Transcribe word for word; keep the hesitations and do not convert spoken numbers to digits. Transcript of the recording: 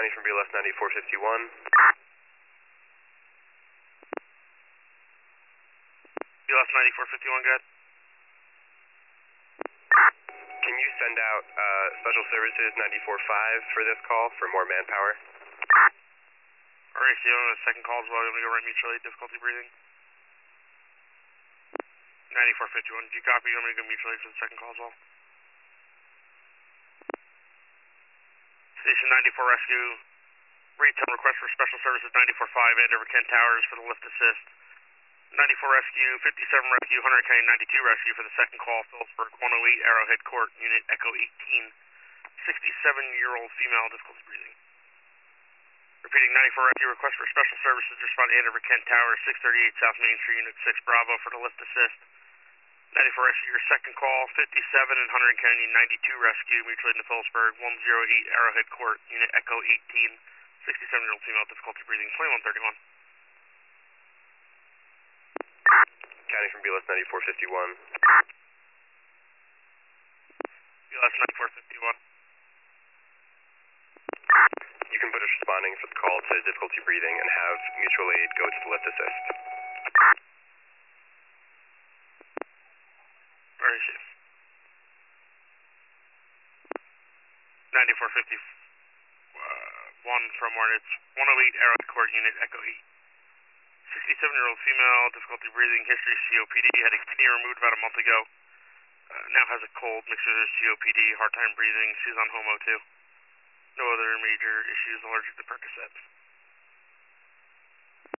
County from B L S ninety-four fifty-one. B L S ninety-four fifty-one, good. Can you send out uh, Special Services ninety-four five for this call for more manpower? Alright, so you on the second call as well. You want me to go right mutual aid, difficulty breathing? ninety-four fifty-one, did you copy? You want me to go mutual aid for the second call as well? Station ninety-four Rescue, return request for Special Services ninety-four five and over Kent Towers for the lift assist. ninety-four Rescue, fifty-seven Rescue, Hunter County ninety-two Rescue for the second call, Phillipsburg one oh eight Arrowhead Court, Unit Echo eighteen, sixty-seven-year-old female, difficulty breathing. Repeating, ninety-four Rescue, request for Special Services to respond and over Kent Towers, six thirty-eight South Main Street, Unit six Bravo for the lift assist. ninety-four Rescue, your second call, fifty-seven and Hunter County ninety-two Rescue, mutual aid in Phillipsburg, one oh eight Arrowhead Court, Unit Echo eighteen, sixty-seven-year-old female, difficulty breathing, twenty-one thirty-one. County from B L S ninety-four fifty-one. B L S ninety-four fifty-one. You can put us responding for the call to difficulty breathing and have mutual aid go to the lift assist. Where is she? ninety-four fifty-one from where it's one oh eight Arrowhead Court, Unit Echo eight. sixty-seven-year-old female, difficulty breathing, history C O P D, had a kidney removed about a month ago. Uh, now has a cold, mixed with C O P D, hard time breathing. She's on Homo too. No other major issues, allergic to Percocet.